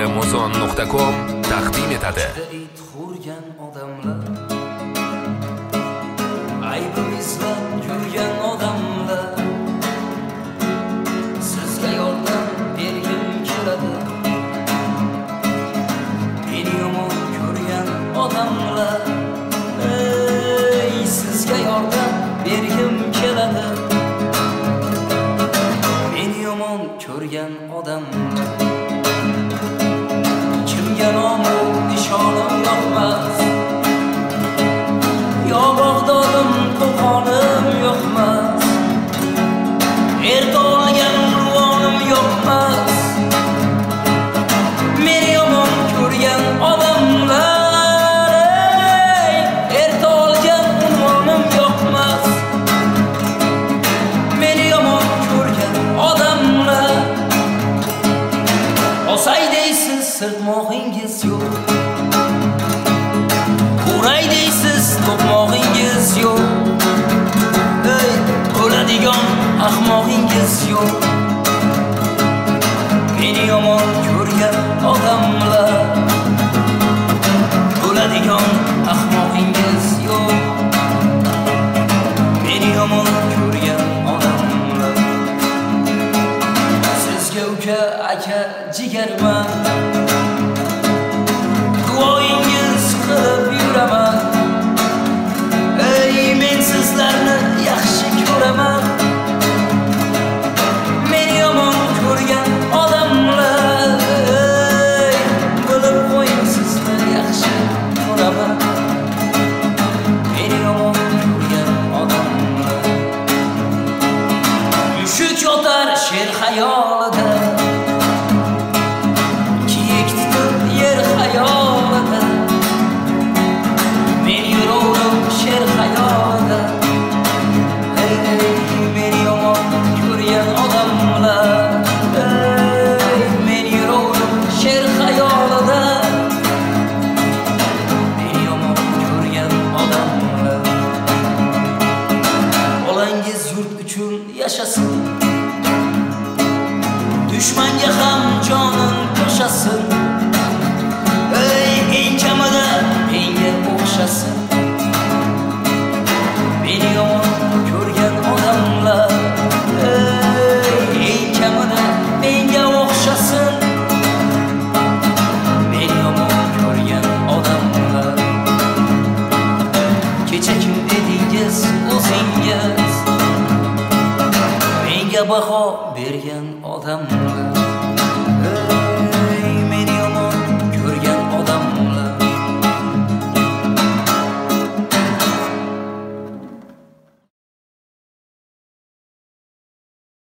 muzon.com taqdim etadi. Qurgan odamlar, aybimizdan yurgan odamlar, sizga yordam bergim keladi. Meni yomon ko'rgan odamlar, sizga yordam bergim keladi. Meni yomon ko'rgan odamlar, kimga nomu nishonim yoqmas, yo Bag'dodim qo'qonim yoqmas, erta olgan unvonim yoqmas. Meni yomon ko'rgan odamlar, erta olgan unvonim yoqmas. Meni yomon ko'rgan odamlar, osay deysiz sirtmog'ingiz yo'q, uray deysiz to'qmog'ingiz yo'q, o'ladigan ahmog'ingiz yo'q. Meni yomon ko'rgan odamlar, o'ladigan ahmog'ingiz yo'q. Meni yomon ko'rgan odamlar, sizga uka, aka, jigarman, duoyingiz qilib yuraman. Men sizlarni yaxshi ko'raman. Meni yomon ko'rgan odamlar, bilib qo'ying, sizni yaxshi ko'raman. Meni yomon ko'rgan odamlar, mushuk yotar sher xayolida, kiyik tutib yer xayolida. Men yuraverim sher xayolida. Meni yomon ko'rgan odamlar, men yuraverim sher xayolida. Meni yomon ko'rgan odamlar, bolangiz yurt uchun yashasin, dushmanga ham joni